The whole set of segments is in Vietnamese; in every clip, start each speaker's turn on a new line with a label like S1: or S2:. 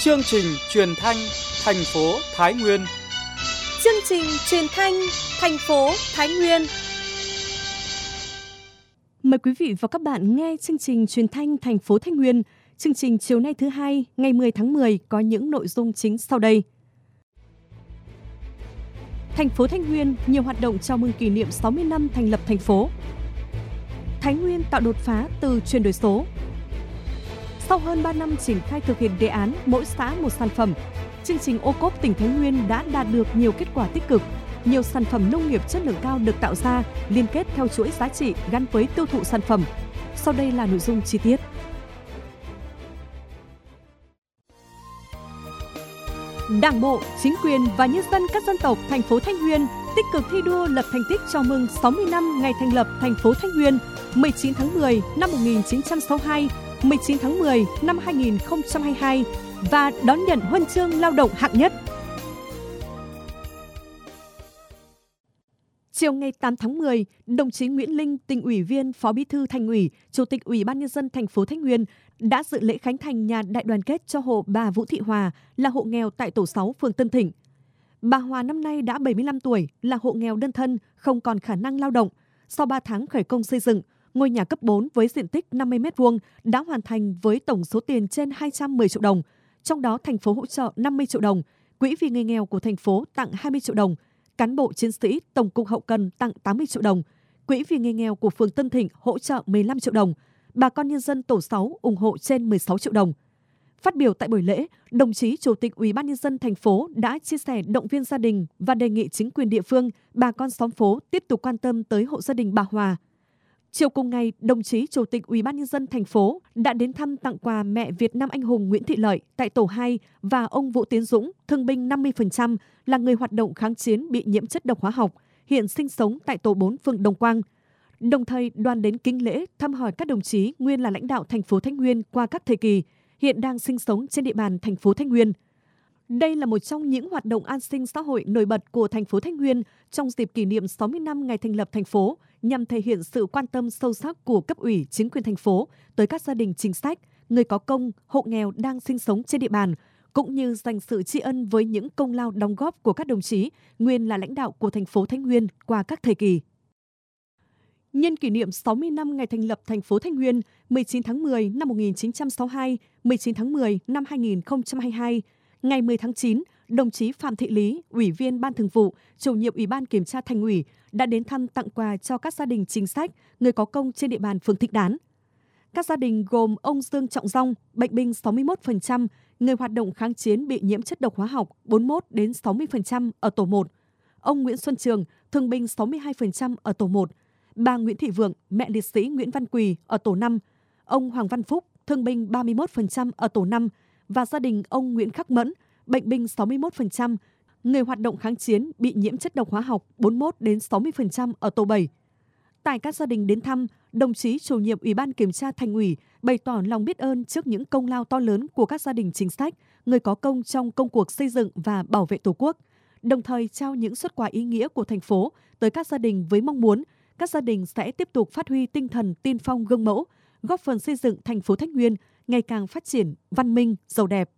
S1: Chương trình truyền thanh thành phố Thái Nguyên.
S2: Chương trình truyền thanh thành phố Thái Nguyên. Mời quý vị và các bạn nghe chương trình truyền thanh thành phố Thái Nguyên. Chương trình chiều nay thứ hai, ngày 10 tháng 10 có những nội dung chính sau đây. Thành phố Thái Nguyên nhiều hoạt động chào mừng kỷ niệm 60 năm thành lập thành phố. Thái Nguyên tạo đột phá từ chuyển đổi số. Sau hơn 3 năm triển khai thực hiện đề án mỗi xã một sản phẩm, chương trình ô cốp tỉnh Thái Nguyên đã đạt được nhiều kết quả tích cực. Nhiều sản phẩm nông nghiệp chất lượng cao được tạo ra, liên kết theo chuỗi giá trị gắn với tiêu thụ sản phẩm. Sau đây là nội dung chi tiết. Đảng bộ, chính quyền và nhân dân các dân tộc thành phố Thái Nguyên tích cực thi đua lập thành tích chào mừng 60 năm ngày thành lập thành phố Thái Nguyên 19 tháng 10 năm 1962, 19 tháng 10 năm 2022 và đón nhận huân chương lao động hạng nhất. Chiều ngày 8 tháng 10, đồng chí Nguyễn Linh, Tỉnh ủy viên, Phó Bí thư Thành ủy, Chủ tịch Ủy ban nhân dân thành phố Thái Nguyên đã dự lễ khánh thành nhà đại đoàn kết cho hộ bà Vũ Thị Hòa, là hộ nghèo tại tổ 6 phường Tân Thịnh. Bà Hòa năm nay đã 75 tuổi, là hộ nghèo đơn thân, không còn khả năng lao động. Sau 3 tháng khởi công xây dựng, ngôi nhà cấp 4 với diện tích 50 m2 đã hoàn thành với tổng số tiền trên 210 triệu đồng. Trong đó thành phố hỗ trợ 50 triệu đồng, Quỹ vì người nghèo của thành phố tặng 20 triệu đồng, cán bộ chiến sĩ Tổng cục Hậu cần tặng 80 triệu đồng, Quỹ vì người nghèo của phường Tân Thịnh hỗ trợ 15 triệu đồng, bà con nhân dân tổ 6 ủng hộ trên 16 triệu đồng. Phát biểu tại buổi lễ, đồng chí Chủ tịch Ủy ban nhân dân thành phố đã chia sẻ động viên gia đình và đề nghị chính quyền địa phương, bà con xóm phố tiếp tục quan tâm tới hộ gia đình bà Hòa. Chiều cùng ngày, đồng chí Chủ tịch Ủy ban nhân dân thành phố đã đến thăm tặng quà mẹ Việt Nam anh hùng Nguyễn Thị Lợi tại tổ 2 và ông Vũ Tiến Dũng, thương binh 50%, là người hoạt động kháng chiến bị nhiễm chất độc hóa học, hiện sinh sống tại tổ 4 phường Đồng Quang. Đồng thời, đoàn đến kính lễ thăm hỏi các đồng chí nguyên là lãnh đạo thành phố Thái Nguyên qua các thời kỳ, hiện đang sinh sống trên địa bàn thành phố Thái Nguyên. Đây là một trong những hoạt động an sinh xã hội nổi bật của thành phố Thái Nguyên trong dịp kỷ niệm 60 năm ngày thành lập thành phố, nhằm thể hiện sự quan tâm sâu sắc của cấp ủy chính quyền thành phố tới các gia đình chính sách, người có công, hộ nghèo đang sinh sống trên địa bàn, cũng như dành sự tri ân với những công lao đóng góp của các đồng chí nguyên là lãnh đạo của thành phố Thái Nguyên qua các thời kỳ. Nhân kỷ niệm 60 năm ngày thành lập thành phố Thái Nguyên 19 tháng 10 năm 1962, 19 tháng 10 năm 2022, ngày 10 tháng 9, đồng chí Phạm Thị Lý, Ủy viên Ban Thường vụ, Chủ nhiệm Ủy ban Kiểm tra Thành ủy đã đến thăm tặng quà cho các gia đình chính sách, người có công trên địa bàn phường Thịnh Đán. Các gia đình gồm ông Dương Trọng Dong, bệnh binh 61%, người hoạt động kháng chiến bị nhiễm chất độc hóa học 41 đến 60% ở tổ 1, ông Nguyễn Xuân Trường, thương binh 62% ở tổ 1, bà Nguyễn Thị Vượng, mẹ liệt sĩ Nguyễn Văn Quỳ ở tổ 5, ông Hoàng Văn Phúc, thương binh 31% ở tổ 5 và gia đình ông Nguyễn Khắc Mẫn, bệnh binh 61%, người hoạt động kháng chiến bị nhiễm chất độc hóa học 41 đến 60% ở tổ 7. Tại các gia đình đến thăm, đồng chí Chủ nhiệm Ủy ban Kiểm tra Thành ủy bày tỏ lòng biết ơn trước những công lao to lớn của các gia đình chính sách, người có công trong công cuộc xây dựng và bảo vệ Tổ quốc, đồng thời trao những suất quà ý nghĩa của thành phố tới các gia đình với mong muốn các gia đình sẽ tiếp tục phát huy tinh thần tiên phong gương mẫu, góp phần xây dựng thành phố Thái Nguyên ngày càng phát triển, văn minh, giàu đẹp.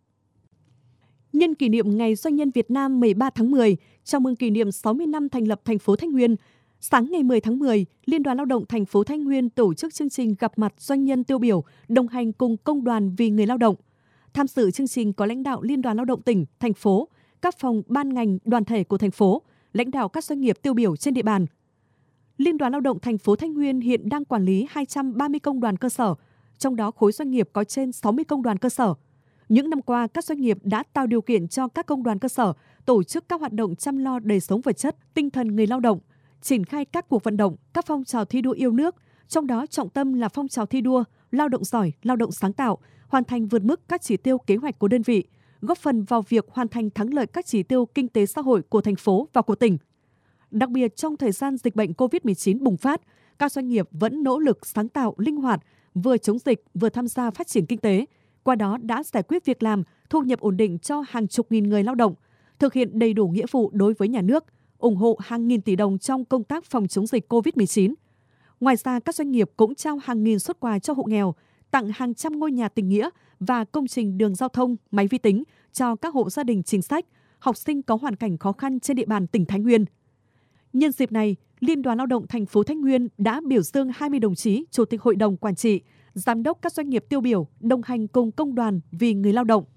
S2: Nhân kỷ niệm Ngày Doanh nhân Việt Nam 13 tháng 10, chào mừng kỷ niệm 60 năm thành lập thành phố Thái Nguyên, sáng ngày 10 tháng 10, Liên đoàn Lao động thành phố Thái Nguyên tổ chức chương trình gặp mặt doanh nhân tiêu biểu đồng hành cùng Công đoàn vì người lao động. Tham dự chương trình có lãnh đạo Liên đoàn Lao động tỉnh, thành phố, các phòng ban ngành đoàn thể của thành phố, lãnh đạo các doanh nghiệp tiêu biểu trên địa bàn. Liên đoàn Lao động thành phố Thái Nguyên hiện đang quản lý 230 công đoàn cơ sở, trong đó khối doanh nghiệp có trên 60 công đoàn cơ sở. Những năm qua, các doanh nghiệp đã tạo điều kiện cho các công đoàn cơ sở tổ chức các hoạt động chăm lo đời sống vật chất, tinh thần người lao động, triển khai các cuộc vận động, các phong trào thi đua yêu nước, trong đó trọng tâm là phong trào thi đua, lao động giỏi, lao động sáng tạo, hoàn thành vượt mức các chỉ tiêu kế hoạch của đơn vị, góp phần vào việc hoàn thành thắng lợi các chỉ tiêu kinh tế xã hội của thành phố và của tỉnh. Đặc biệt trong thời gian dịch bệnh COVID-19 bùng phát, các doanh nghiệp vẫn nỗ lực sáng tạo, linh hoạt, vừa chống dịch vừa tham gia phát triển kinh tế, qua đó đã giải quyết việc làm, thu nhập ổn định cho hàng chục nghìn người lao động, thực hiện đầy đủ nghĩa vụ đối với nhà nước, ủng hộ hàng nghìn tỷ đồng trong công tác phòng chống dịch COVID-19. Ngoài ra, các doanh nghiệp cũng trao hàng nghìn suất quà cho hộ nghèo, tặng hàng trăm ngôi nhà tình nghĩa và công trình đường giao thông, máy vi tính cho các hộ gia đình chính sách, học sinh có hoàn cảnh khó khăn trên địa bàn tỉnh Thái Nguyên. Nhân dịp này, Liên đoàn Lao động thành phố Thái Nguyên đã biểu dương 20 đồng chí Chủ tịch Hội đồng Quản trị, Giám đốc các doanh nghiệp tiêu biểu đồng hành cùng công đoàn vì người lao động.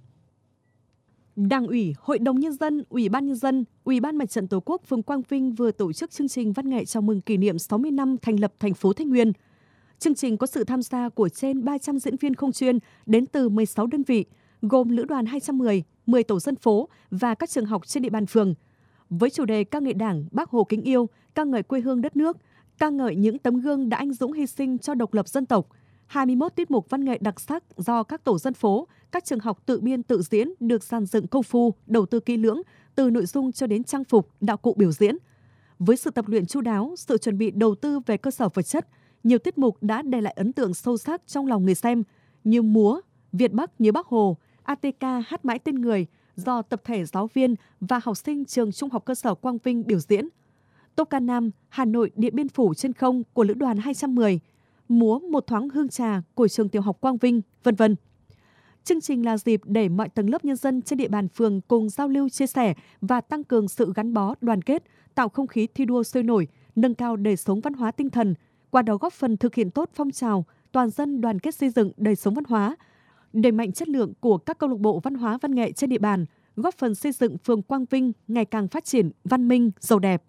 S2: Đảng ủy, Hội đồng Nhân dân, Ủy ban Nhân dân, Ủy ban Mặt trận Tổ quốc phường Quang Vinh vừa tổ chức chương trình văn nghệ chào mừng kỷ niệm 60 năm thành lập thành phố Thái Nguyên. Chương trình có sự tham gia của trên 300 diễn viên không chuyên đến từ 16 đơn vị, gồm Lữ đoàn 210, 10 tổ dân phố và các trường học trên địa bàn phường. Với chủ đề ca ngợi Đảng, Bác Hồ kính yêu, ca ngợi quê hương đất nước, ca ngợi những tấm gương đã anh dũng hy sinh cho độc lập dân tộc, 21 tiết mục văn nghệ đặc sắc do các tổ dân phố, các trường học tự biên tự diễn được dàn dựng công phu, đầu tư kỹ lưỡng, từ nội dung cho đến trang phục, đạo cụ biểu diễn. Với sự tập luyện chu đáo, sự chuẩn bị đầu tư về cơ sở vật chất, nhiều tiết mục đã để lại ấn tượng sâu sắc trong lòng người xem như múa, Việt Bắc nhớ Bác Hồ, ATK hát mãi tên người do tập thể giáo viên và học sinh trường Trung học cơ sở Quang Vinh biểu diễn. Tốp ca nam Hà Nội Điện Biên Phủ trên không của Lữ đoàn 210, múa Một thoáng hương trà của trường tiểu học Quang Vinh, v.v. Chương trình là dịp để mọi tầng lớp nhân dân trên địa bàn phường cùng giao lưu chia sẻ và tăng cường sự gắn bó, đoàn kết, tạo không khí thi đua sôi nổi, nâng cao đời sống văn hóa tinh thần, qua đó góp phần thực hiện tốt phong trào toàn dân đoàn kết xây dựng đời sống văn hóa, đẩy mạnh chất lượng của các câu lạc bộ văn hóa văn nghệ trên địa bàn, góp phần xây dựng phường Quang Vinh ngày càng phát triển, văn minh, giàu đẹp.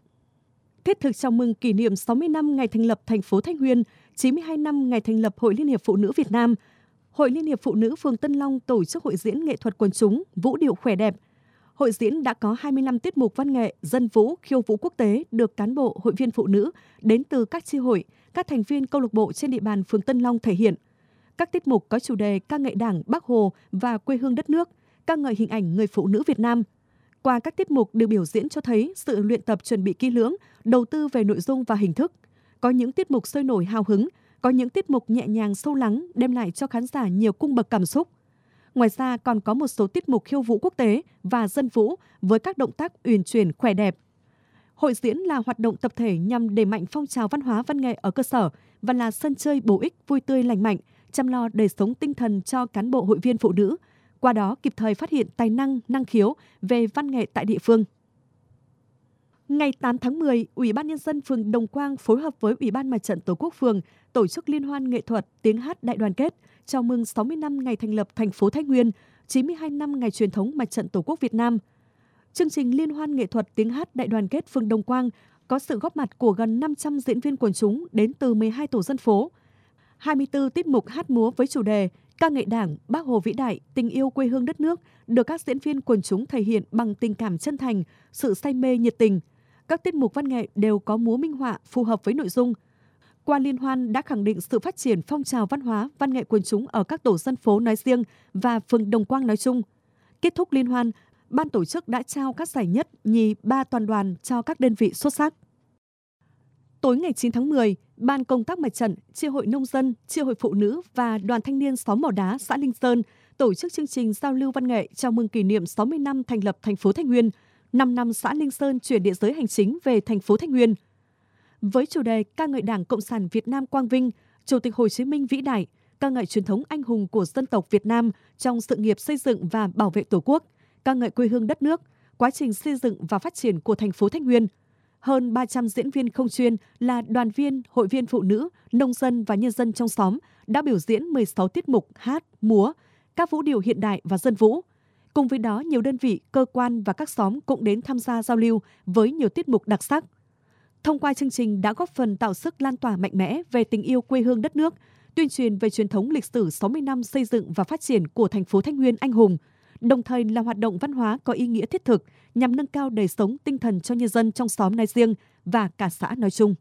S2: Thiết thực chào mừng kỷ niệm 60 năm ngày thành lập thành phố Thái Nguyên, 92 năm ngày thành lập Hội Liên hiệp Phụ nữ Việt Nam, Hội Liên hiệp Phụ nữ phường Tân Long tổ chức hội diễn nghệ thuật quần chúng Vũ điệu khỏe đẹp. Hội diễn đã có 25 tiết mục văn nghệ, dân vũ, khiêu vũ quốc tế được cán bộ, hội viên phụ nữ đến từ các chi hội, các thành viên câu lạc bộ trên địa bàn phường Tân Long thể hiện. Các tiết mục có chủ đề ca ngợi Đảng, Bác Hồ và quê hương đất nước, ca ngợi hình ảnh người phụ nữ Việt Nam. Qua các tiết mục được biểu diễn cho thấy sự luyện tập chuẩn bị kỹ lưỡng, đầu tư về nội dung và hình thức. Có những tiết mục sôi nổi hào hứng, có những tiết mục nhẹ nhàng sâu lắng đem lại cho khán giả nhiều cung bậc cảm xúc. Ngoài ra còn có một số tiết mục khiêu vũ quốc tế và dân vũ với các động tác uyển chuyển khỏe đẹp. Hội diễn là hoạt động tập thể nhằm đẩy mạnh phong trào văn hóa văn nghệ ở cơ sở và là sân chơi bổ ích, vui tươi lành mạnh, chăm lo đời sống tinh thần cho cán bộ hội viên phụ nữ, qua đó kịp thời phát hiện tài năng, năng khiếu về văn nghệ tại địa phương. Ngày 8 tháng 10, Ủy ban Nhân dân phường Đồng Quang phối hợp với Ủy ban Mặt trận Tổ quốc phường tổ chức liên hoan nghệ thuật tiếng hát đại đoàn kết chào mừng 60 năm ngày thành lập thành phố Thái Nguyên, 92 năm ngày truyền thống Mặt trận Tổ quốc Việt Nam. Chương trình liên hoan nghệ thuật tiếng hát đại đoàn kết phường Đồng Quang có sự góp mặt của gần 500 diễn viên quần chúng đến từ 12 tổ dân phố. 24 tiết mục hát múa với chủ đề ca ngợi Đảng, Bác Hồ vĩ đại, tình yêu quê hương đất nước được các diễn viên quần chúng thể hiện bằng tình cảm chân thành, sự say mê nhiệt tình. Các tiết mục văn nghệ đều có múa minh họa phù hợp với nội dung. Qua liên hoan đã khẳng định sự phát triển phong trào văn hóa, văn nghệ quần chúng ở các tổ dân phố nói riêng và phường Đồng Quang nói chung. Kết thúc liên hoan, ban tổ chức đã trao các giải nhất, nhì, 3 toàn đoàn cho các đơn vị xuất sắc. Tối ngày 9 tháng 10, Ban công tác mặt trận, Chi hội nông dân, Chi hội phụ nữ và Đoàn thanh niên xóm Mỏ Đá, xã Linh Sơn tổ chức chương trình giao lưu văn nghệ chào mừng kỷ niệm 60 năm thành lập thành phố Thái Nguyên, 5 năm xã Linh Sơn chuyển địa giới hành chính về thành phố Thái Nguyên. Với chủ đề ca ngợi Đảng Cộng sản Việt Nam Quang Vinh, Chủ tịch Hồ Chí Minh vĩ đại, ca ngợi truyền thống anh hùng của dân tộc Việt Nam trong sự nghiệp xây dựng và bảo vệ Tổ quốc, ca ngợi quê hương đất nước, quá trình xây dựng và phát triển của thành phố Thái Nguyên. Hơn 300 diễn viên không chuyên là đoàn viên, hội viên phụ nữ, nông dân và nhân dân trong xóm đã biểu diễn 16 tiết mục hát, múa, các vũ điệu hiện đại và dân vũ. Cùng với đó, nhiều đơn vị, cơ quan và các xóm cũng đến tham gia giao lưu với nhiều tiết mục đặc sắc. Thông qua chương trình đã góp phần tạo sức lan tỏa mạnh mẽ về tình yêu quê hương đất nước, tuyên truyền về truyền thống lịch sử 60 năm xây dựng và phát triển của thành phố Thái Nguyên anh hùng, đồng thời là hoạt động văn hóa có ý nghĩa thiết thực nhằm nâng cao đời sống tinh thần cho nhân dân trong xóm nói riêng và cả xã nói chung.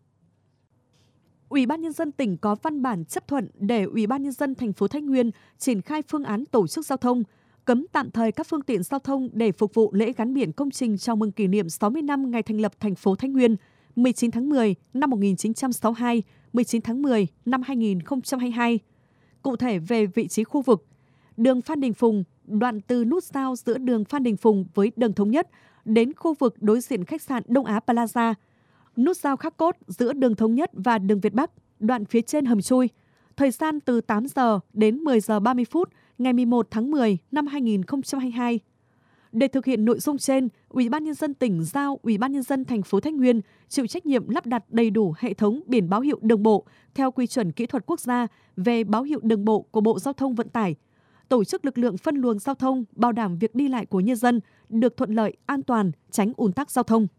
S2: Ủy ban Nhân dân tỉnh có văn bản chấp thuận để Ủy ban Nhân dân thành phố Thái Nguyên triển khai phương án tổ chức giao thông, cấm tạm thời các phương tiện giao thông để phục vụ lễ gắn biển công trình chào mừng kỷ niệm 60 năm ngày thành lập thành phố Thái Nguyên, 19 tháng 10 năm 1962, 19 tháng 10 năm 2022. Cụ thể về vị trí khu vực, đường Phan Đình Phùng, đoạn từ nút giao giữa đường Phan Đình Phùng với đường Thống Nhất đến khu vực đối diện khách sạn Đông Á Plaza, nút giao Khắc Cốt giữa đường Thống Nhất và đường Việt Bắc, đoạn phía trên hầm chui. Thời gian từ 8 giờ đến 10 giờ 30 phút ngày 11 tháng 10 năm 2022. Để thực hiện nội dung trên, Ủy ban nhân dân tỉnh giao Ủy ban nhân dân thành phố Thái Nguyên chịu trách nhiệm lắp đặt đầy đủ hệ thống biển báo hiệu đường bộ theo quy chuẩn kỹ thuật quốc gia về báo hiệu đường bộ của Bộ Giao thông Vận tải, tổ chức lực lượng phân luồng giao thông, bảo đảm việc đi lại của nhân dân được thuận lợi, an toàn, tránh ùn tắc giao thông.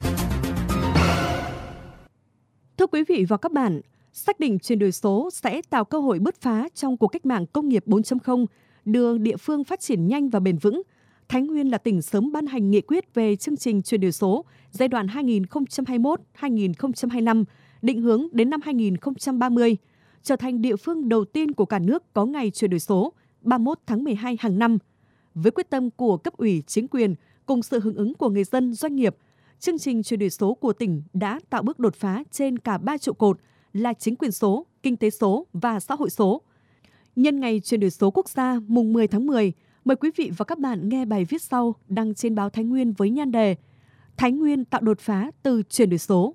S2: Thưa quý vị và các bạn, xác định chuyển đổi số sẽ tạo cơ hội bứt phá trong cuộc cách mạng công nghiệp 4.0, đưa địa phương phát triển nhanh và bền vững. Thái Nguyên là tỉnh sớm ban hành nghị quyết về chương trình chuyển đổi số giai đoạn 2021-2025, định hướng đến năm 2030, trở thành địa phương đầu tiên của cả nước có ngày chuyển đổi số 31 tháng 12 hàng năm. Với quyết tâm của cấp ủy, chính quyền cùng sự hưởng ứng của người dân, doanh nghiệp, chương trình chuyển đổi số của tỉnh đã tạo bước đột phá trên cả 3 trụ cột là chính quyền số, kinh tế số và xã hội số. Nhân ngày chuyển đổi số quốc gia mùng 10 tháng 10, mời quý vị và các bạn nghe bài viết sau đăng trên báo Thái Nguyên với nhan đề Thái Nguyên tạo đột phá từ chuyển đổi số.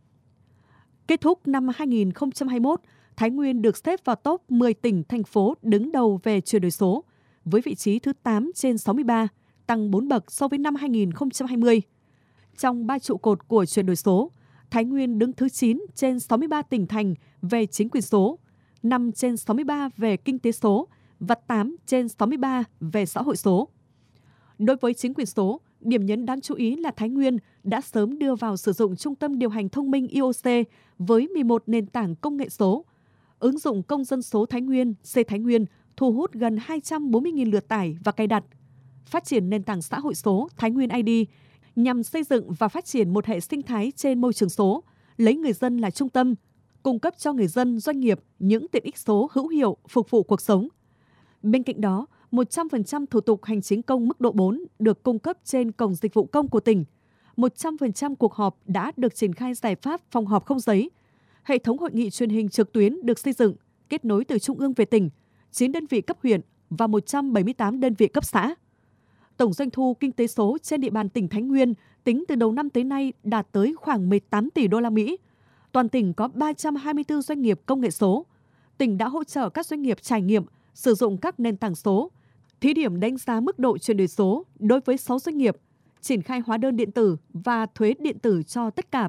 S2: Kết thúc năm 2021, Thái Nguyên được xếp vào top 10 tỉnh, thành phố đứng đầu về chuyển đổi số, với vị trí thứ 8 trên 63, tăng 4 bậc so với năm 2020. Trong 3 trụ cột của chuyển đổi số, Thái Nguyên đứng thứ 9 trên 63 tỉnh thành về chính quyền số, 5 trên 63 về kinh tế số và 8 trên 63 về xã hội số. Đối với chính quyền số, điểm nhấn đáng chú ý là Thái Nguyên đã sớm đưa vào sử dụng trung tâm điều hành thông minh IOC với 11 nền tảng công nghệ số. Ứng dụng công dân số Thái Nguyên, C Thái Nguyên thu hút gần 240.000 lượt tải và cài đặt. Phát triển nền tảng xã hội số Thái Nguyên ID nhằm xây dựng và phát triển một hệ sinh thái trên môi trường số, lấy người dân là trung tâm, cung cấp cho người dân, doanh nghiệp những tiện ích số hữu hiệu phục vụ cuộc sống. Bên cạnh đó, 100% thủ tục hành chính công mức độ 4 được cung cấp trên cổng dịch vụ công của tỉnh. 100% cuộc họp đã được triển khai giải pháp phòng họp không giấy. Hệ thống hội nghị truyền hình trực tuyến được xây dựng, kết nối từ trung ương về tỉnh, 9 đơn vị cấp huyện và 178 đơn vị cấp xã. Tổng doanh thu kinh tế số trên địa bàn tỉnh Thái Nguyên tính từ đầu năm tới nay đạt tới khoảng 18 tỷ đô la Mỹ. Toàn tỉnh có 324 doanh nghiệp công nghệ số. Tỉnh đã hỗ trợ các doanh nghiệp trải nghiệm sử dụng các nền tảng số, thí điểm đánh giá mức độ chuyển đổi số đối với 6 doanh nghiệp, triển khai hóa đơn điện tử và thuế điện tử cho tất cả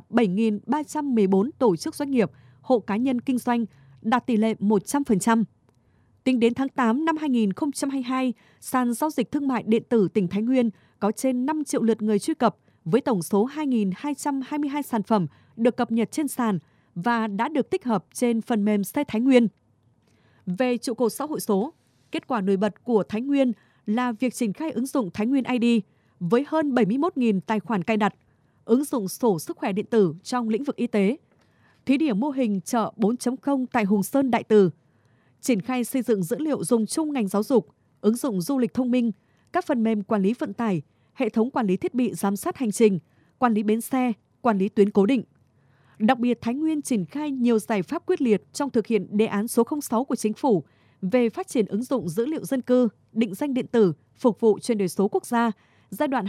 S2: 7.314 tổ chức doanh nghiệp, hộ cá nhân kinh doanh, đạt tỷ lệ 100%. Tính đến tháng 8 năm 2022, sàn giao dịch thương mại điện tử tỉnh Thái Nguyên có trên 5 triệu lượt người truy cập với tổng số 2.222 sản phẩm được cập nhật trên sàn và đã được tích hợp trên phần mềm Xe Thái Nguyên. Về trụ cột xã hội số, kết quả nổi bật của Thái Nguyên là việc triển khai ứng dụng Thái Nguyên ID với hơn 71.000 tài khoản cài đặt, ứng dụng sổ sức khỏe điện tử trong lĩnh vực y tế, thí điểm mô hình chợ 4.0 tại Hùng Sơn Đại Từ, triển khai xây dựng dữ liệu dùng chung ngành giáo dục, ứng dụng du lịch thông minh, các phần mềm quản lý vận tải, hệ thống quản lý thiết bị giám sát hành trình, quản lý bến xe, quản lý tuyến cố định. Đặc biệt, Thái Nguyên triển khai nhiều giải pháp quyết liệt trong thực hiện đề án số 06 của Chính phủ về phát triển ứng dụng dữ liệu dân cư, định danh điện tử, phục vụ chuyển đổi số quốc gia giai đoạn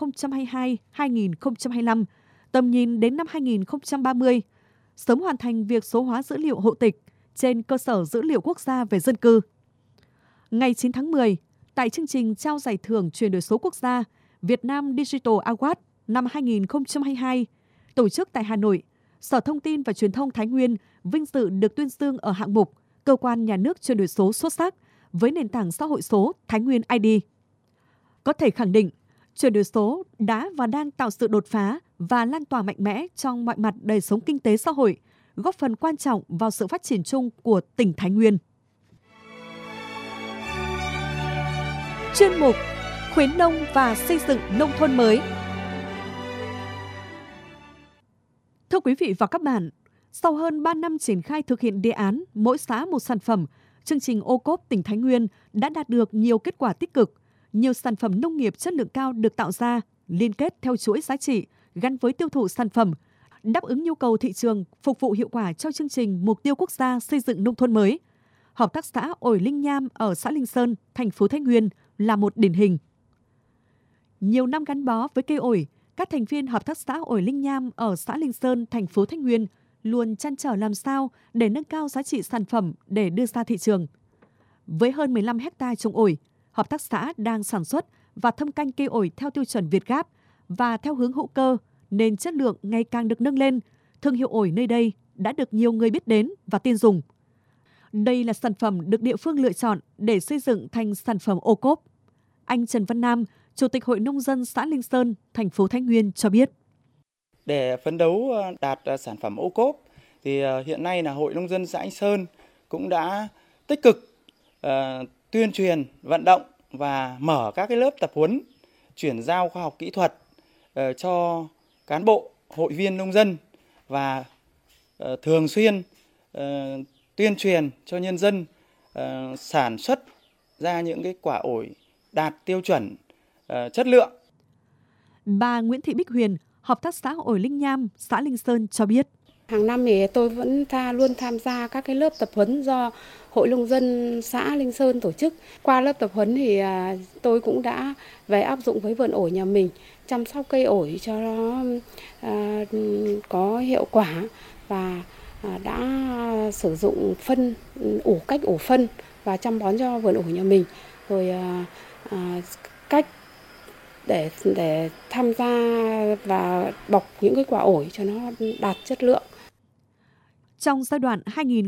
S2: 2022-2025, tầm nhìn đến năm 2030, sớm hoàn thành việc số hóa dữ liệu hộ tịch trên cơ sở dữ liệu quốc gia về dân cư. Ngày 9 tháng 10, tại chương trình trao giải thưởng chuyển đổi số quốc gia Việt Nam Digital Award năm 2022, tổ chức tại Hà Nội, Sở Thông tin và Truyền thông Thái Nguyên vinh dự được tuyên dương ở hạng mục Cơ quan Nhà nước chuyển đổi số xuất sắc với nền tảng xã hội số Thái Nguyên ID. Có thể khẳng định, chuyển đổi số đã và đang tạo sự đột phá và lan tỏa mạnh mẽ trong mọi mặt đời sống kinh tế xã hội, góp phần quan trọng vào sự phát triển chung của tỉnh Thái Nguyên. Chuyên mục Khuyến nông và xây dựng nông thôn mới. Thưa quý vị và các bạn, sau hơn 3 năm triển khai thực hiện đề án mỗi xã một sản phẩm, chương trình ô cốp tỉnh Thái Nguyên đã đạt được nhiều kết quả tích cực. Nhiều sản phẩm nông nghiệp chất lượng cao được tạo ra, liên kết theo chuỗi giá trị, gắn với tiêu thụ sản phẩm, đáp ứng nhu cầu thị trường, phục vụ hiệu quả cho chương trình Mục tiêu Quốc gia xây dựng nông thôn mới. Hợp tác xã ổi Linh Nham ở xã Linh Sơn, thành phố Thái Nguyên là một điển hình. Nhiều năm gắn bó với cây ổi, các thành viên Hợp tác xã ổi Linh Nham ở xã Linh Sơn, thành phố Thái Nguyên luôn trăn trở làm sao để nâng cao giá trị sản phẩm để đưa ra thị trường. Với hơn 15 hectare trồng ổi, hợp tác xã đang sản xuất và thâm canh cây ổi theo tiêu chuẩn Việt Gáp và theo hướng hữu cơ nên chất lượng ngày càng được nâng lên. Thương hiệu ổi nơi đây đã được nhiều người biết đến và tin dùng. Đây là sản phẩm được địa phương lựa chọn để xây dựng thành sản phẩm ô cốp. Anh Trần Văn Nam, Chủ tịch Hội Nông dân xã Linh Sơn, thành phố Thái Nguyên cho biết.
S3: Để phấn đấu đạt sản phẩm ô cốp thì hiện nay là Hội Nông dân xã Linh Sơn cũng đã tích cực tuyên truyền, vận động và mở các cái lớp tập huấn, chuyển giao khoa học kỹ thuật cho cán bộ, hội viên nông dân và thường xuyên tuyên truyền cho nhân dân sản xuất ra những cái quả ổi đạt tiêu chuẩn chất lượng.
S2: Bà Nguyễn Thị Bích Huyền, hợp tác xã ổi Linh Nham, xã Linh Sơn cho biết.
S4: Hàng năm thì tôi vẫn luôn tham gia các cái lớp tập huấn do Hội Nông dân xã Linh Sơn tổ chức. Qua lớp tập huấn thì tôi cũng đã về áp dụng với vườn ổi nhà mình, chăm sóc cây ổi cho nó có hiệu quả và đã sử dụng phân cách ủ phân và chăm bón cho vườn ổi nhà mình. Rồi cách để tham gia và bọc những cái quả ổi cho nó đạt chất lượng.
S2: Trong giai đoạn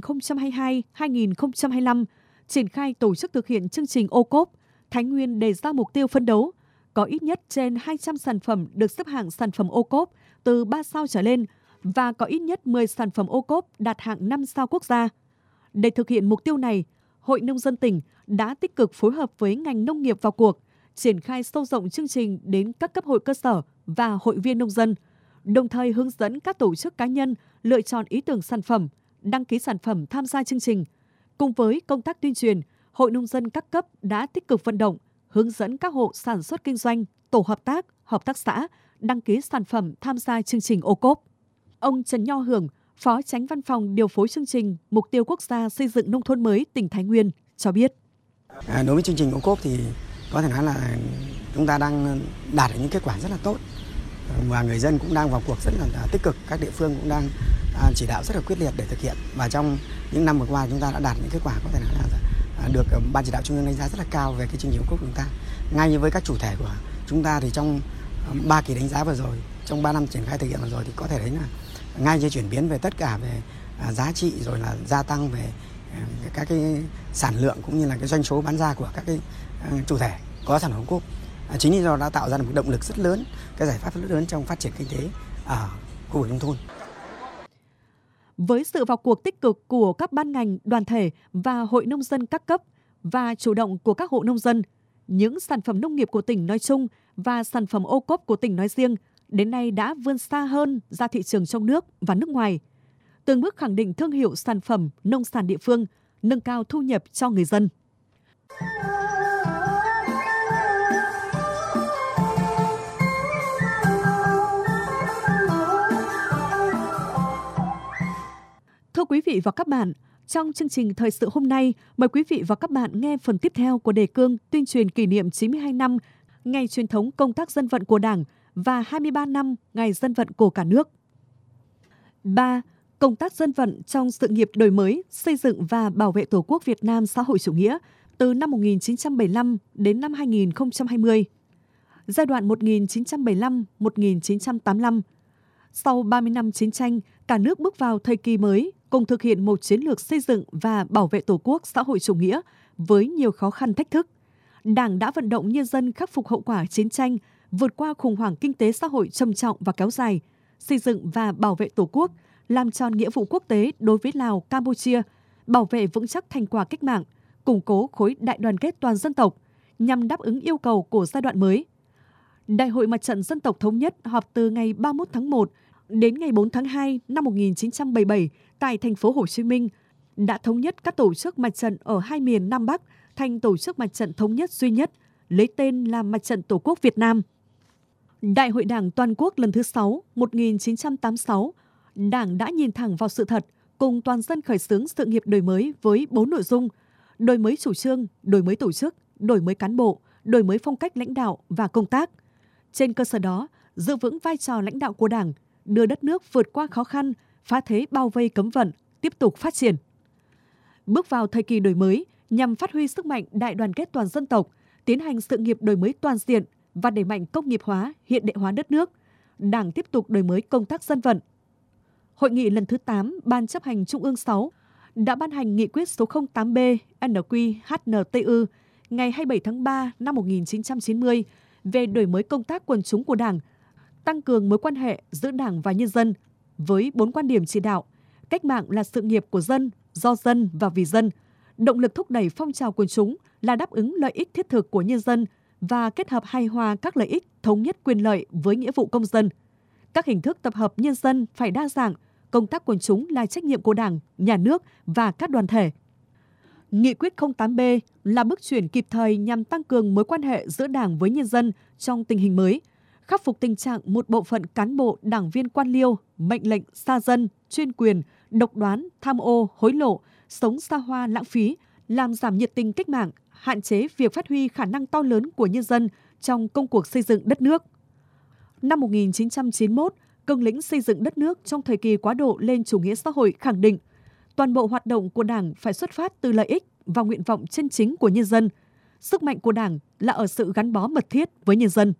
S2: 2022-2025, triển khai tổ chức thực hiện chương trình ô cốp, Thái Nguyên đề ra mục tiêu phấn đấu có ít nhất trên 200 sản phẩm được xếp hạng sản phẩm ô cốp từ 3 sao trở lên và có ít nhất 10 sản phẩm ô cốp đạt hạng 5 sao quốc gia. Để thực hiện mục tiêu này, Hội Nông dân tỉnh đã tích cực phối hợp với ngành nông nghiệp vào cuộc, triển khai sâu rộng chương trình đến các cấp hội cơ sở và hội viên nông dân, đồng thời hướng dẫn các tổ chức cá nhân lựa chọn ý tưởng sản phẩm, đăng ký sản phẩm tham gia chương trình. Cùng với công tác tuyên truyền, Hội Nông dân các cấp đã tích cực vận động, hướng dẫn các hộ sản xuất kinh doanh, tổ hợp tác xã đăng ký sản phẩm tham gia chương trình ô cốp. Ông Trần Nho Hưởng, Phó Chánh Văn phòng điều phối chương trình Mục tiêu Quốc gia xây dựng nông thôn mới tỉnh Thái Nguyên cho biết.
S5: Đối với chương trình ô cốp thì có thể nói là chúng ta đang đạt được những kết quả rất là tốt và người dân cũng đang vào cuộc rất là tích cực, các địa phương cũng đang chỉ đạo rất là quyết liệt để thực hiện, và trong những năm vừa qua chúng ta đã đạt những kết quả có thể nói là được Ban chỉ đạo Trung ương đánh giá rất là cao về cái chương trình ô cốp của chúng ta. Ngay như với các chủ thể của chúng ta thì trong 3 kỳ đánh giá vừa rồi, trong 3 năm triển khai thực hiện vừa rồi thì có thể thấy là ngay như chuyển biến về tất cả về giá trị, rồi là gia tăng về các cái sản lượng cũng như là cái doanh số bán ra của các cái chủ thể có sản phẩm ô cốp. Chính lý do đã tạo ra một động lực rất lớn, cái giải pháp rất lớn trong phát triển kinh tế ở khu vực nông thôn.
S2: Với sự vào cuộc tích cực của các ban ngành, đoàn thể và hội nông dân các cấp và chủ động của các hộ nông dân, những sản phẩm nông nghiệp của tỉnh nói chung và sản phẩm ô cốp của tỉnh nói riêng đến nay đã vươn xa hơn ra thị trường trong nước và nước ngoài, từng bước khẳng định thương hiệu sản phẩm nông sản địa phương, nâng cao thu nhập cho người dân. Thưa quý vị và các bạn, trong chương trình thời sự hôm nay, mời quý vị và các bạn nghe phần tiếp theo của đề cương tuyên truyền kỷ niệm 92 năm Ngày truyền thống công tác dân vận của Đảng và 23 năm Ngày dân vận của cả nước. 3. Công tác dân vận trong sự nghiệp đổi mới, xây dựng và bảo vệ Tổ quốc Việt Nam xã hội chủ nghĩa từ năm 1975 đến năm 2020. Giai đoạn 1975-1985. Sau 30 năm chiến tranh, cả nước bước vào thời kỳ mới, cùng thực hiện một chiến lược xây dựng và bảo vệ Tổ quốc xã hội chủ nghĩa với nhiều khó khăn thách thức. Đảng đã vận động nhân dân khắc phục hậu quả chiến tranh, vượt qua khủng hoảng kinh tế xã hội trầm trọng và kéo dài, xây dựng và bảo vệ Tổ quốc, làm tròn nghĩa vụ quốc tế đối với Lào, Campuchia, bảo vệ vững chắc thành quả cách mạng, củng cố khối đại đoàn kết toàn dân tộc nhằm đáp ứng yêu cầu của giai đoạn mới. Đại hội Mặt trận Dân tộc Thống nhất họp từ ngày 31 tháng 1 đến ngày 4 tháng 2 năm 1977 tại thành phố Hồ Chí Minh đã thống nhất các tổ chức mặt trận ở hai miền Nam Bắc thành tổ chức mặt trận thống nhất duy nhất, lấy tên là Mặt trận Tổ quốc Việt Nam. Đại hội Đảng Toàn quốc lần thứ 6 1986, Đảng đã nhìn thẳng vào sự thật, cùng toàn dân khởi xướng sự nghiệp đổi mới với 4 nội dung: đổi mới chủ trương, đổi mới tổ chức, đổi mới cán bộ, đổi mới phong cách lãnh đạo và công tác. Trên cơ sở đó, giữ vững vai trò lãnh đạo của Đảng, đưa đất nước vượt qua khó khăn, phá thế bao vây cấm vận, tiếp tục phát triển. Bước vào thời kỳ đổi mới nhằm phát huy sức mạnh đại đoàn kết toàn dân tộc, tiến hành sự nghiệp đổi mới toàn diện và đẩy mạnh công nghiệp hóa, hiện đại hóa đất nước, Đảng tiếp tục đổi mới công tác dân vận. Hội nghị lần thứ 8 Ban chấp hành Trung ương 6 đã ban hành nghị quyết số 08B NQ-HNTU ngày 27 tháng 3 năm 1990 về đổi mới công tác quần chúng của Đảng, tăng cường mối quan hệ giữa Đảng và nhân dân với 4 quan điểm chỉ đạo: cách mạng là sự nghiệp của dân, do dân và vì dân, động lực thúc đẩy phong trào quần chúng là đáp ứng lợi ích thiết thực của nhân dân và kết hợp hài hòa các lợi ích thống nhất quyền lợi với nghĩa vụ công dân. Các hình thức tập hợp nhân dân phải đa dạng, công tác quần chúng là trách nhiệm của Đảng, Nhà nước và các đoàn thể. Nghị quyết 08B là bước chuyển kịp thời nhằm tăng cường mối quan hệ giữa Đảng với nhân dân trong tình hình mới, khắc phục tình trạng một bộ phận cán bộ, đảng viên quan liêu, mệnh lệnh xa dân, chuyên quyền, độc đoán, tham ô, hối lộ, sống xa hoa lãng phí, làm giảm nhiệt tình cách mạng, hạn chế việc phát huy khả năng to lớn của nhân dân trong công cuộc xây dựng đất nước. Năm 1991, cương lĩnh xây dựng đất nước trong thời kỳ quá độ lên chủ nghĩa xã hội khẳng định toàn bộ hoạt động của Đảng phải xuất phát từ lợi ích và nguyện vọng chân chính của nhân dân. Sức mạnh của Đảng là ở sự gắn bó mật thiết với nhân dân.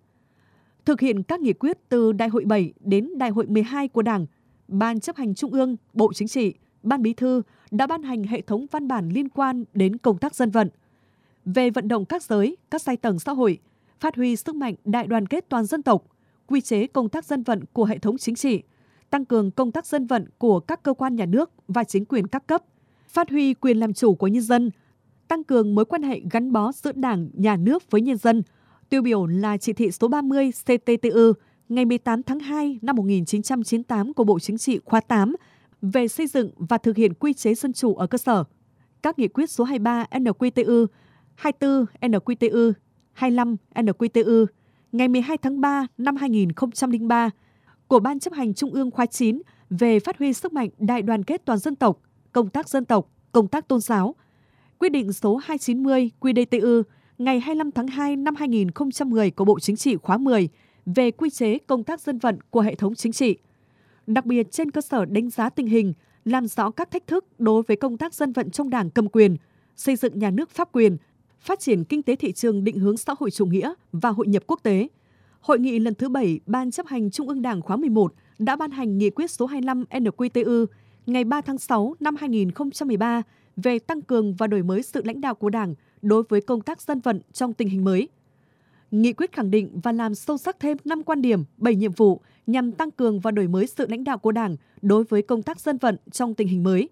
S2: Thực hiện các nghị quyết từ Đại hội 7 đến Đại hội 12 của Đảng, Ban chấp hành Trung ương, Bộ Chính trị, Ban Bí thư đã ban hành hệ thống văn bản liên quan đến công tác dân vận. Về vận động các giới, các giai tầng xã hội, phát huy sức mạnh đại đoàn kết toàn dân tộc, quy chế công tác dân vận của hệ thống chính trị, tăng cường công tác dân vận của các cơ quan nhà nước và chính quyền các cấp, phát huy quyền làm chủ của nhân dân, tăng cường mối quan hệ gắn bó giữa Đảng, Nhà nước với nhân dân, tiêu biểu là chỉ thị số 30 CTTU ngày 18 tháng 2 năm 1998 của Bộ Chính trị khóa 8 về xây dựng và thực hiện quy chế dân chủ ở cơ sở, các nghị quyết số 23 NQTU, 24 NQTU, 25 NQTU ngày 12 tháng 3 năm 2003 của Ban chấp hành Trung ương khóa 9 về phát huy sức mạnh đại đoàn kết toàn dân tộc, công tác tôn giáo, quyết định số 290 QĐTU ngày 25 tháng 2 năm 2010 của Bộ Chính trị khóa 10 về quy chế công tác dân vận của hệ thống chính trị. Đặc biệt trên cơ sở đánh giá tình hình, làm rõ các thách thức đối với công tác dân vận trong Đảng cầm quyền, xây dựng nhà nước pháp quyền, phát triển kinh tế thị trường định hướng xã hội chủ nghĩa và hội nhập quốc tế. Hội nghị lần thứ 7 Ban chấp hành Trung ương Đảng khóa 11 đã ban hành nghị quyết số 25 NQTU ngày 3 tháng 6 năm 2013 về tăng cường và đổi mới sự lãnh đạo của Đảng đối với công tác dân vận trong tình hình mới. Nghị quyết khẳng định và làm sâu sắc thêm 5 quan điểm, 7 nhiệm vụ nhằm tăng cường và đổi mới sự lãnh đạo của Đảng đối với công tác dân vận trong tình hình mới.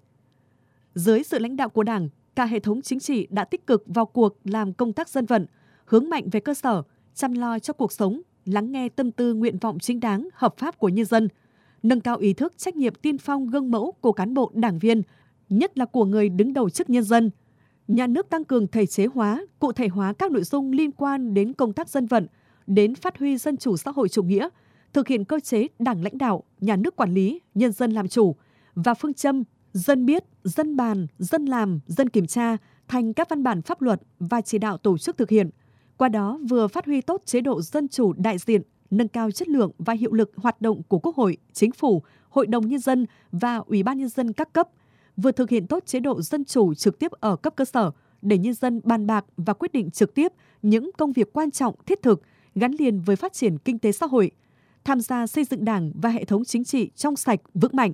S2: Dưới sự lãnh đạo của Đảng, cả hệ thống chính trị đã tích cực vào cuộc làm công tác dân vận, hướng mạnh về cơ sở, chăm lo cho cuộc sống, lắng nghe tâm tư nguyện vọng chính đáng, hợp pháp của nhân dân, nâng cao ý thức trách nhiệm tiên phong gương mẫu của cán bộ đảng viên, nhất là của người đứng đầu chức nhân dân. Nhà nước tăng cường thể chế hóa, cụ thể hóa các nội dung liên quan đến công tác dân vận, đến phát huy dân chủ xã hội chủ nghĩa, thực hiện cơ chế Đảng lãnh đạo, nhà nước quản lý, nhân dân làm chủ và phương châm dân biết, dân bàn, dân làm, dân kiểm tra thành các văn bản pháp luật và chỉ đạo tổ chức thực hiện. Qua đó vừa phát huy tốt chế độ dân chủ đại diện, nâng cao chất lượng và hiệu lực hoạt động của Quốc hội, Chính phủ, Hội đồng Nhân dân và Ủy ban Nhân dân các cấp, vừa thực hiện tốt chế độ dân chủ trực tiếp ở cấp cơ sở để nhân dân bàn bạc và quyết định trực tiếp những công việc quan trọng thiết thực gắn liền với phát triển kinh tế xã hội, tham gia xây dựng Đảng và hệ thống chính trị trong sạch, vững mạnh.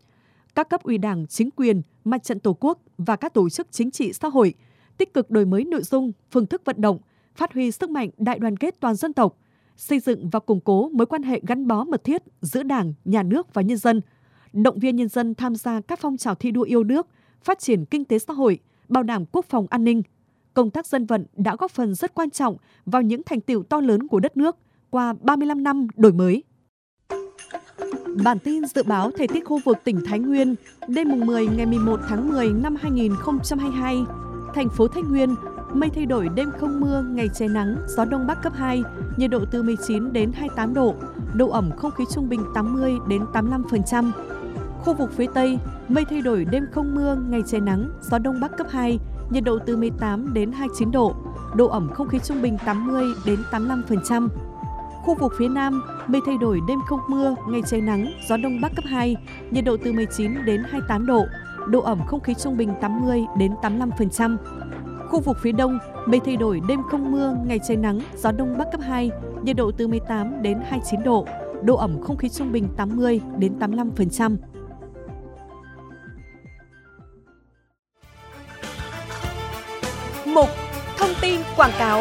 S2: Các cấp ủy Đảng, chính quyền, Mặt trận Tổ quốc và các tổ chức chính trị xã hội tích cực đổi mới nội dung, phương thức vận động, phát huy sức mạnh đại đoàn kết toàn dân tộc, xây dựng và củng cố mối quan hệ gắn bó mật thiết giữa Đảng, Nhà nước và nhân dân, động viên nhân dân tham gia các phong trào thi đua yêu nước, phát triển kinh tế xã hội, bảo đảm quốc phòng an ninh. Công tác dân vận đã góp phần rất quan trọng vào những thành tựu to lớn của đất nước qua 35 năm đổi mới. Bản tin dự báo thời tiết khu vực tỉnh Thái Nguyên đêm mùng 10 ngày 11 tháng 10 năm 2022. Thành phố Thái Nguyên, mây thay đổi, đêm không mưa, ngày trời nắng, gió đông bắc cấp 2, nhiệt độ từ 19 đến 28 độ, độ ẩm không khí trung bình 80 đến 85%. Khu vực phía Tây, mây thay đổi, đêm không mưa, ngày trời nắng, gió đông bắc cấp 2, nhiệt độ từ 18 đến 29 độ, độ ẩm không khí trung bình 80 đến 85%. Khu vực phía Nam, mây thay đổi, đêm không mưa, ngày trời nắng, gió Đông Bắc cấp 2, nhiệt độ từ 19 đến 28 độ, độ ẩm không khí trung bình 80 đến 85%. Khu vực phía Đông, mây thay đổi, đêm không mưa, ngày trời nắng, gió Đông Bắc cấp 2, nhiệt độ từ 18 đến 29 độ, độ ẩm không khí trung bình 80 đến 85%. Mục Thông tin quảng cáo.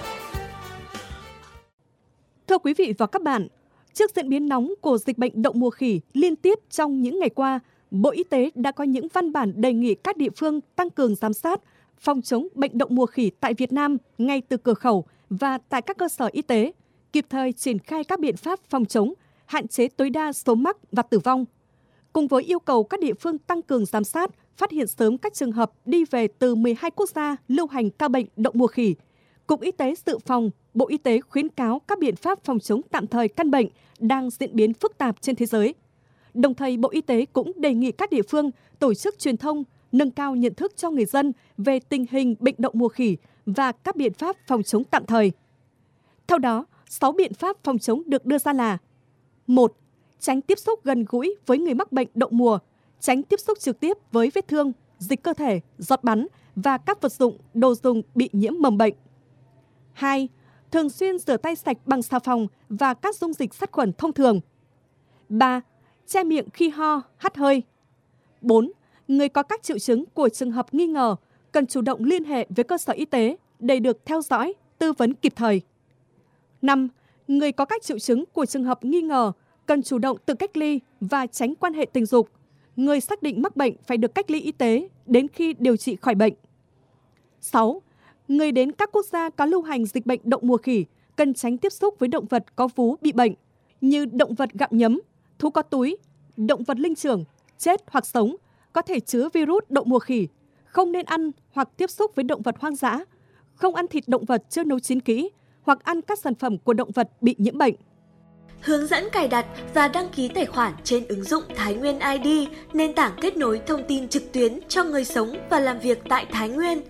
S2: Thưa quý vị và các bạn, trước diễn biến nóng của dịch bệnh đậu mùa khỉ liên tiếp trong những ngày qua, Bộ Y tế đã có những văn bản đề nghị các địa phương tăng cường giám sát, phòng chống bệnh đậu mùa khỉ tại Việt Nam ngay từ cửa khẩu và tại các cơ sở y tế, kịp thời triển khai các biện pháp phòng chống, hạn chế tối đa số mắc và tử vong. Cùng với yêu cầu các địa phương tăng cường giám sát, phát hiện sớm các trường hợp đi về từ 12 quốc gia lưu hành ca bệnh đậu mùa khỉ, Cục Y tế Dự phòng, Bộ Y tế khuyến cáo các biện pháp phòng chống tạm thời căn bệnh đang diễn biến phức tạp trên thế giới. Đồng thời, Bộ Y tế cũng đề nghị các địa phương tổ chức truyền thông, nâng cao nhận thức cho người dân về tình hình bệnh đậu mùa khỉ và các biện pháp phòng chống tạm thời. Theo đó, 6 biện pháp phòng chống được đưa ra là: 1. Tránh tiếp xúc gần gũi với người mắc bệnh đậu mùa, tránh tiếp xúc trực tiếp với vết thương, dịch cơ thể, giọt bắn và các vật dụng, đồ dùng bị nhiễm mầm bệnh. 2. Thường xuyên rửa tay sạch bằng xà phòng và các dung dịch sát khuẩn thông thường. 3. Che miệng khi ho, hắt hơi. 4. Người có các triệu chứng của trường hợp nghi ngờ cần chủ động liên hệ với cơ sở y tế để được theo dõi, tư vấn kịp thời. 5. Người có các triệu chứng của trường hợp nghi ngờ cần chủ động tự cách ly và tránh quan hệ tình dục. Người xác định mắc bệnh phải được cách ly y tế đến khi điều trị khỏi bệnh. 6. Người đến các quốc gia có lưu hành dịch bệnh đậu mùa khỉ cần tránh tiếp xúc với động vật có vú bị bệnh như động vật gặm nhấm, thú có túi, động vật linh trưởng, chết hoặc sống, có thể chứa virus đậu mùa khỉ, không nên ăn hoặc tiếp xúc với động vật hoang dã, không ăn thịt động vật chưa nấu chín kỹ hoặc ăn các sản phẩm của động vật bị nhiễm bệnh.
S6: Hướng dẫn cài đặt và đăng ký tài khoản trên ứng dụng Thái Nguyên ID, nền tảng kết nối thông tin trực tuyến cho người sống và làm việc tại Thái Nguyên.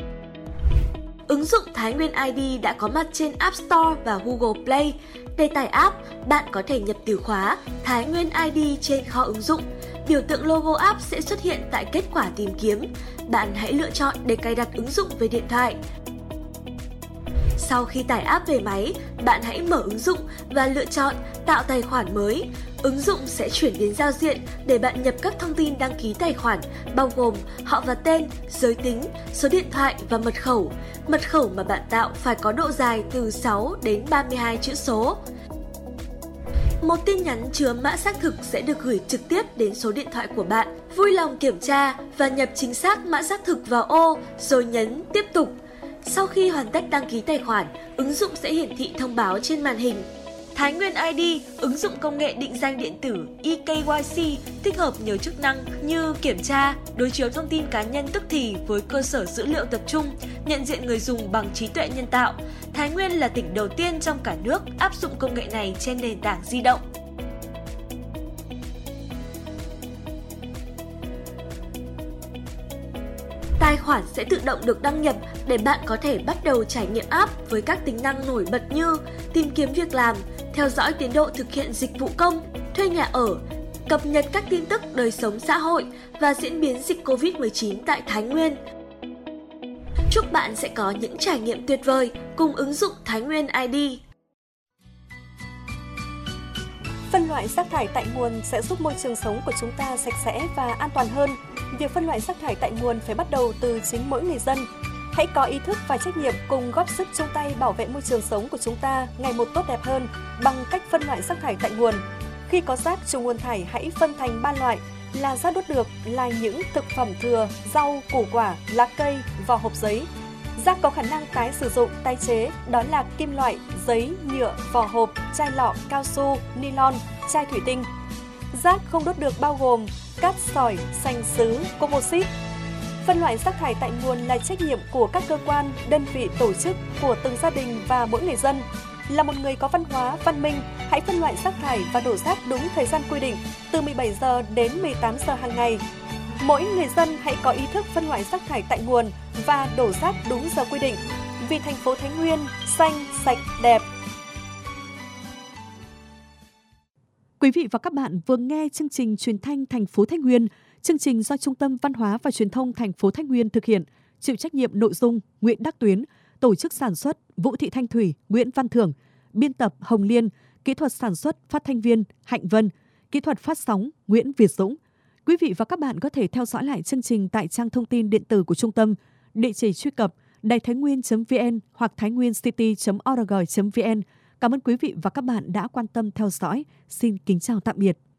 S6: Ứng dụng Thái Nguyên ID đã có mặt trên App Store và Google Play. Để tải app, bạn có thể nhập từ khóa Thái Nguyên ID trên kho ứng dụng. Biểu tượng logo app sẽ xuất hiện tại kết quả tìm kiếm. Bạn hãy lựa chọn để cài đặt ứng dụng về điện thoại. Sau khi tải app về máy, bạn hãy mở ứng dụng và lựa chọn tạo tài khoản mới. Ứng dụng sẽ chuyển đến giao diện để bạn nhập các thông tin đăng ký tài khoản, bao gồm họ và tên, giới tính, số điện thoại và mật khẩu. Mật khẩu mà bạn tạo phải có độ dài từ 6 đến 32 chữ số. Một tin nhắn chứa mã xác thực sẽ được gửi trực tiếp đến số điện thoại của bạn. Vui lòng kiểm tra và nhập chính xác mã xác thực vào ô, rồi nhấn tiếp tục. Sau khi hoàn tất đăng ký tài khoản, ứng dụng sẽ hiển thị thông báo trên màn hình. Thái Nguyên ID, ứng dụng công nghệ định danh điện tử eKYC, tích hợp nhiều chức năng như kiểm tra, đối chiếu thông tin cá nhân tức thì với cơ sở dữ liệu tập trung, nhận diện người dùng bằng trí tuệ nhân tạo. Thái Nguyên là tỉnh đầu tiên trong cả nước áp dụng công nghệ này trên nền tảng di động. Tài khoản sẽ tự động được đăng nhập để bạn có thể bắt đầu trải nghiệm app với các tính năng nổi bật như tìm kiếm việc làm, theo dõi tiến độ thực hiện dịch vụ công, thuê nhà ở, cập nhật các tin tức đời sống xã hội và diễn biến dịch Covid-19 tại Thái Nguyên. Chúc bạn sẽ có những trải nghiệm tuyệt vời cùng ứng dụng Thái Nguyên ID.
S2: Phân loại rác thải tại nguồn sẽ giúp môi trường sống của chúng ta sạch sẽ và an toàn hơn. Việc phân loại rác thải tại nguồn phải bắt đầu từ chính mỗi người dân. Hãy có ý thức và trách nhiệm cùng góp sức chung tay bảo vệ môi trường sống của chúng ta ngày một tốt đẹp hơn bằng cách phân loại rác thải tại nguồn. Khi có rác trừ nguồn thải, hãy phân thành 3 loại là rác đốt được là những thực phẩm thừa, rau, củ quả, lá cây, vỏ hộp giấy. Rác có khả năng tái sử dụng, tái chế đó là kim loại, giấy, nhựa, vỏ hộp, chai lọ, cao su, nylon, chai thủy tinh. Rác không đốt được bao gồm cát sỏi, sành sứ, composite. Phân loại rác thải tại nguồn là trách nhiệm của các cơ quan, đơn vị, tổ chức, của từng gia đình và mỗi người dân. Là một người có văn hóa, văn minh, hãy phân loại rác thải và đổ rác đúng thời gian quy định, từ 17 giờ đến 18 giờ hàng ngày. Mỗi người dân hãy có ý thức phân loại rác thải tại nguồn và đổ rác đúng giờ quy định. Vì thành phố Thái Nguyên xanh, sạch, đẹp. Quý vị và các bạn vừa nghe chương trình Truyền thanh thành phố Thái Nguyên, chương trình do Trung tâm Văn hóa và Truyền thông thành phố Thái Nguyên thực hiện, chịu trách nhiệm nội dung Nguyễn Đắc Tuyến, tổ chức sản xuất Vũ Thị Thanh Thủy, Nguyễn Văn Thưởng, biên tập Hồng Liên, kỹ thuật sản xuất phát thanh viên Hạnh Vân, kỹ thuật phát sóng Nguyễn Việt Dũng. Quý vị và các bạn có thể theo dõi lại chương trình tại trang thông tin điện tử của trung tâm, địa chỉ truy cập đàitháinguyen.vn hoặc thainguyencity.org.vn. Cảm ơn quý vị và các bạn đã quan tâm theo dõi. Xin kính chào tạm biệt.